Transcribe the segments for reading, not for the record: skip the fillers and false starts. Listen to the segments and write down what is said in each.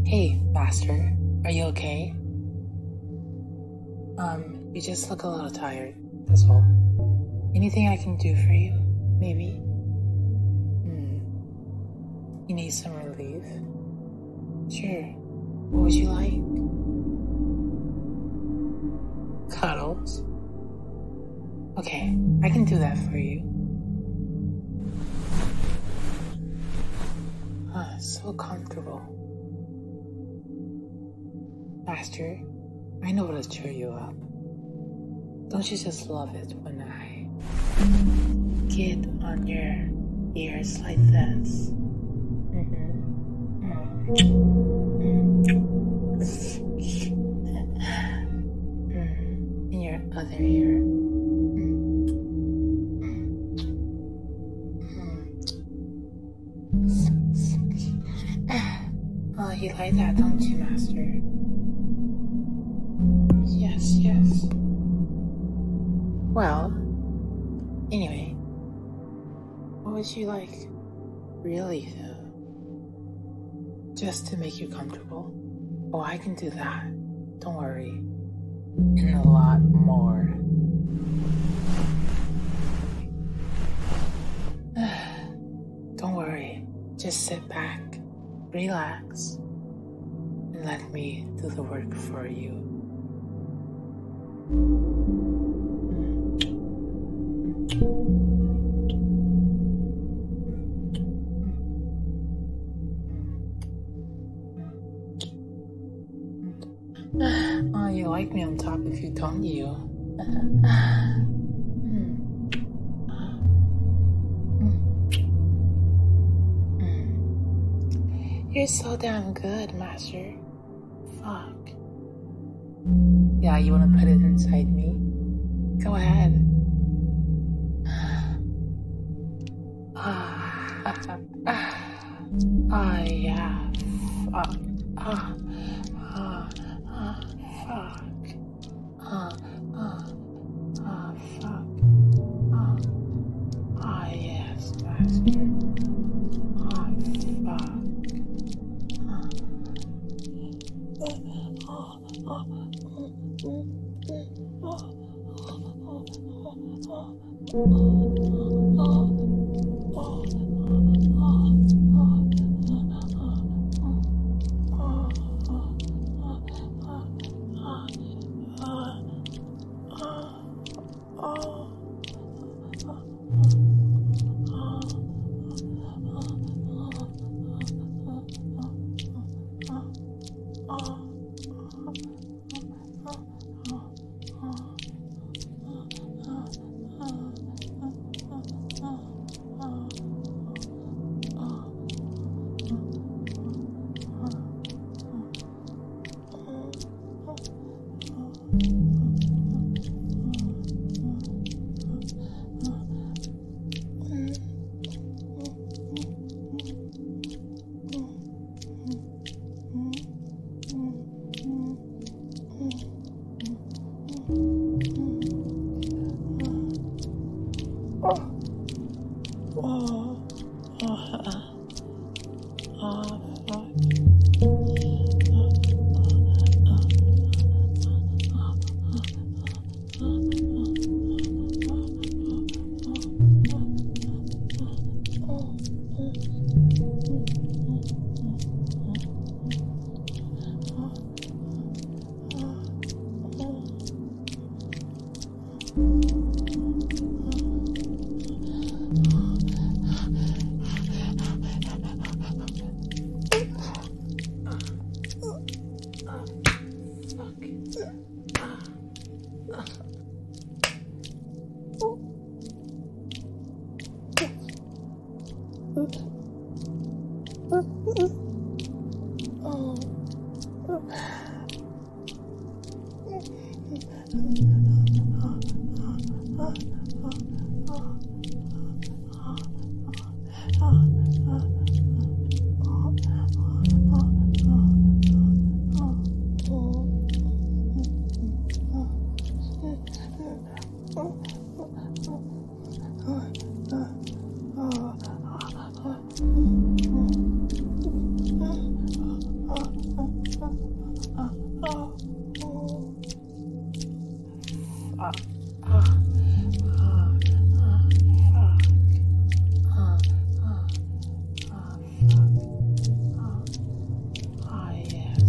Hey, Master, are you okay? You just look a little tired, that's all. Anything I can do for you, maybe? You need some relief? Sure. What would you like? Cuddles? Okay, I can do that for you. So comfortable. Master, I know how to cheer you up. Don't you just love it when I get on your ears like this? In your other ear. Oh, you like that, don't you, Master? Yes. Well, anyway, what would you like, really, though? Just to make you comfortable? Oh, I can do that. Don't worry. And a lot more. Don't worry. Just sit back, relax, and let me do the work for you. Oh, you like me on top of you, don't you? You're so damn good, Master. Fuck. Yeah, you wanna put it inside me? Go ahead. Yeah. Fuck. Fuck. Yes, Master.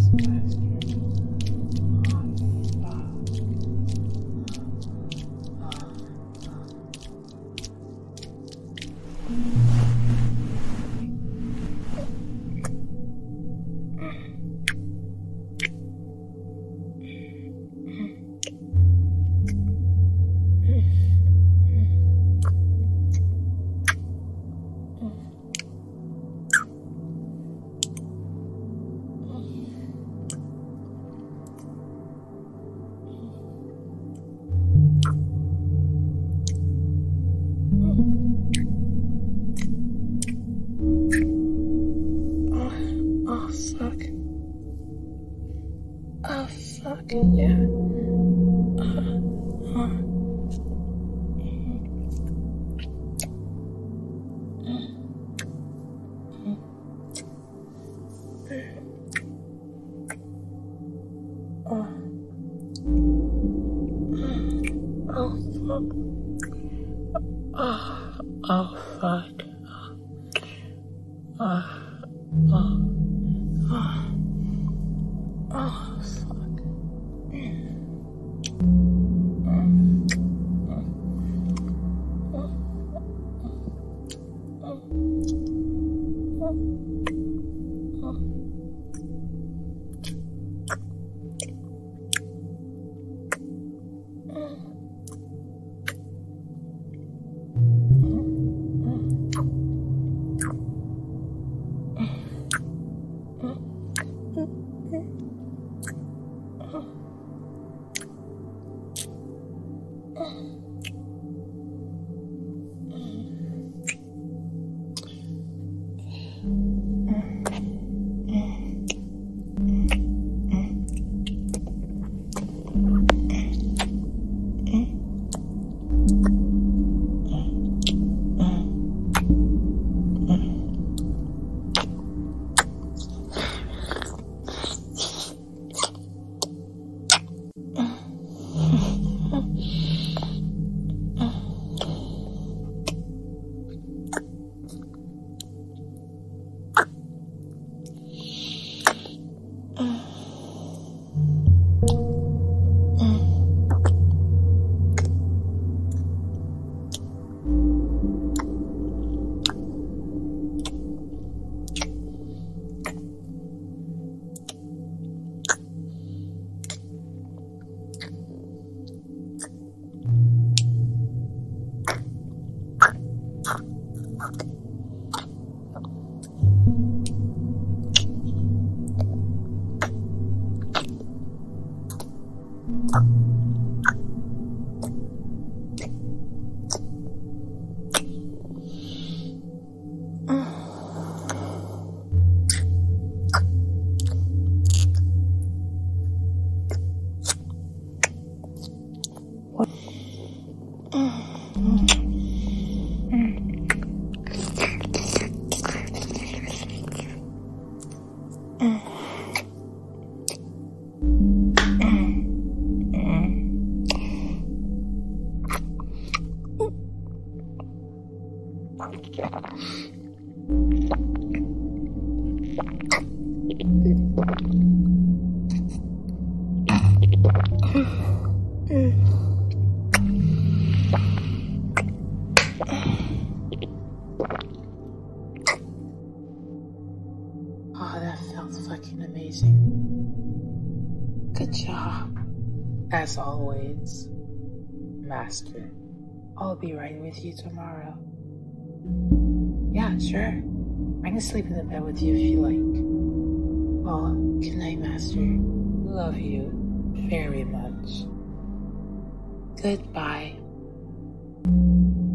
Yeah. Oh, fuck. Oh, that felt fucking amazing. Good job. As always, Master. I'll be right with you tomorrow. Yeah, sure. I can sleep in the bed with you if you like. Well, good night, Master. Love you very much. Goodbye.